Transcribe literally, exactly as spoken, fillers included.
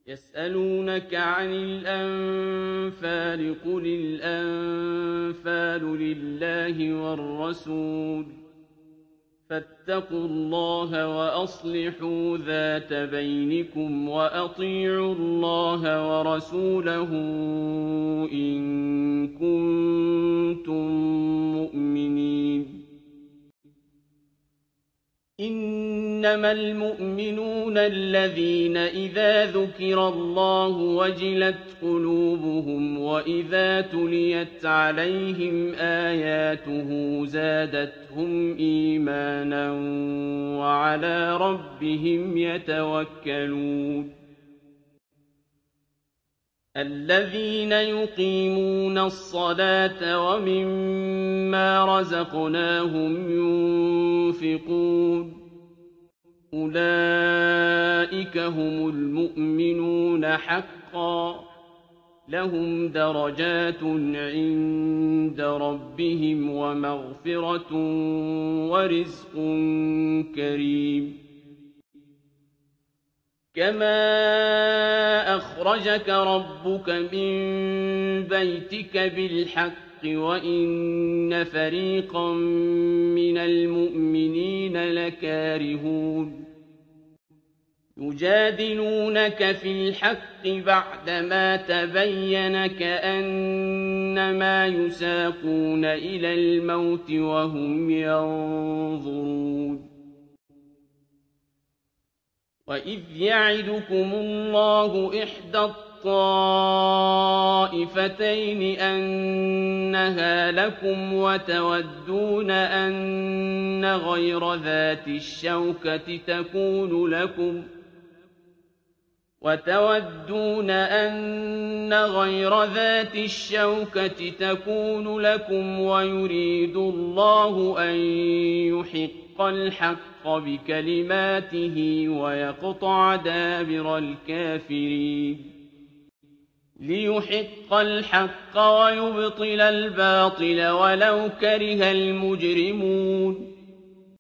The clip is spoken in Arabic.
يسألونك عن الأنفال قل الأنفال لله والرسول فاتقوا الله وأصلحوا ذات بينكم وأطيعوا الله ورسوله إن كنتم مؤمنين. إنما المؤمنون الذين إذا ذكر الله وجلت قلوبهم وإذا تليت عليهم آياته زادتهم إيمانا وعلى ربهم يتوكلون. الذين يقيمون الصلاة ومما رزقناهم ينفقون أولئك هم المؤمنون حقا لهم درجات عند ربهم ومغفرة ورزق كريم. كما أخرجك ربك من بيتك بالحق وإن فريقا من المؤمنين لكارهون يجادلونك في الحق بعدما تبين كأنما يساقون إلى الموت وهم ينظرون. وإذ يعدكم الله إحدى الطائفتين أنها لكم وتودون أن غير ذات الشوكة تكون لكم وتودون أن غير ذات الشوكة تكون لكم ويريد الله أن يحق الحق بكلماته ويقطع دابر الكافرين ليحق الحق ويبطل الباطل ولو كره المجرمون.